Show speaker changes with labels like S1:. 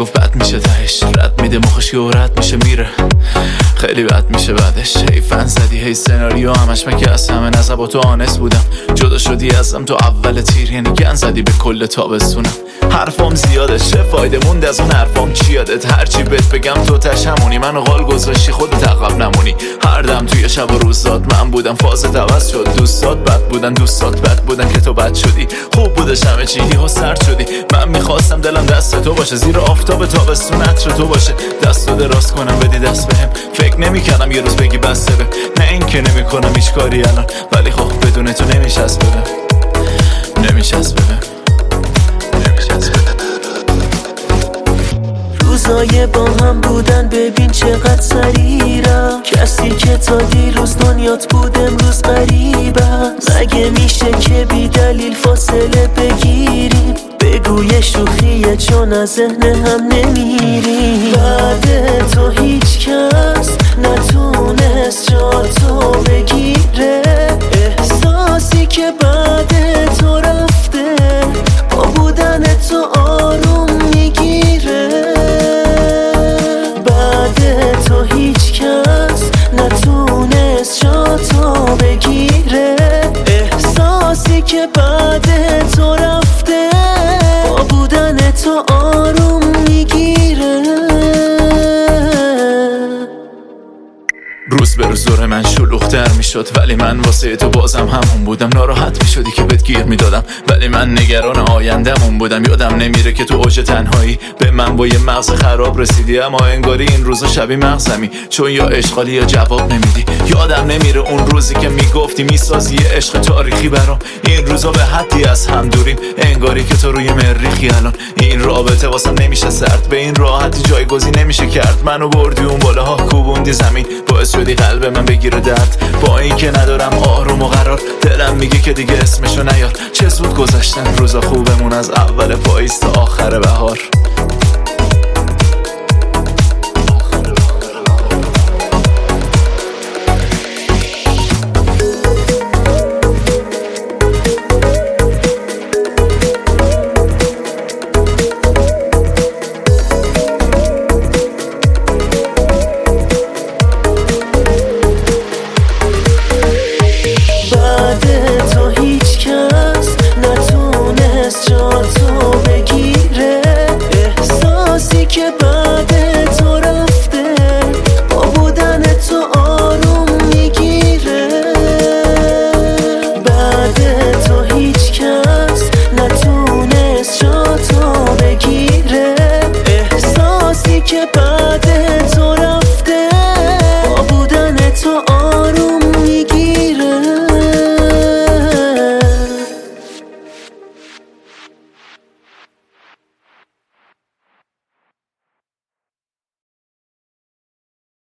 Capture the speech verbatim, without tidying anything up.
S1: گفت بد میشه تهش، رد میده مخش و رد میشه میره، خیلی بد میشه بعدش. هی فن زدی هی سناریو همش مگه از همه نزب و تو آنست بودم، جدا شدی ازم تو اول تیر، یعنی گن زدی به کل تابستونم. حرفام زیاده چه فایده موند از اون حرفام چی یادت، هرچی بهت بگم تو تشمونی، منو غال گذاشتی خودت عقب نمونی. هر دم توی شب و روز داد من بودم، فازت عوض شد، دوستات بد بودن دوستات بد بودن که تو بد شدی. خوب بودش همه چی ها سرد شدی، من میخواستم دلم دست تو باشه، زیر آفتاب تابستون عطر تو باشه، دست رو دراز کنم بدی دست بهم. فکر نمی‌کردم یه روز بگی بسته به، نه این که نمی‌کنم هیچ کاری الان، ولی خب بدون تو نمی‌چسبه بهم، نمی‌چسبه بهم، نمی‌چسبه بهم.
S2: روزای با هم بودن ببین چقدر سریع رفت، کسی که تا دیروز دنیات بود امروز غریبه. مگه میشه که بی دلیل فاصله بگیریم، بگو یه شوخیه چون از ذهن هم نمیریم. بعد تو هیچ کس نتونست جا تو بگیره، احساسی که بعد تو رفته با بودن تو آروم میگیره. بعد تو هیچ کس نتونست جا تو بگیره، احساسی که بعد تو رفته با بودن تو آروم میگیره.
S1: روز به روز دور من شلوغ‌تر میشد، ولی من واسه تو بازم همون بودم. ناراحت میشدی که بهت گیر میدادم، ولی من نگران آینده‌مون بودم. یادم نمیره که تو اوج تنهایی به من با یه مغز خراب رسیدی، اما انگاری این روزا شبیه مغزمی، چون یا اشغالی یا جواب نمیدی. یادم نمیره اون روزی که میگفتی میسازی یه عشق تاریخی برام، این روزا به حدی از هم دوریم، انگاری که تو روی مریخی الان. این رابطه واسم نمیشه سرد، به این راحتی جایگزین نمیشه کرد. منو بردی اون بالاها کوبوندی زمین، باعث شدی قلب من بگیره درد. با این که ندارم آروم و قرار، دلم میگه که دیگه اسمشو نیار. چه زود گذشتن روزا خوبمون، از اول پاییز تا آخر بهار.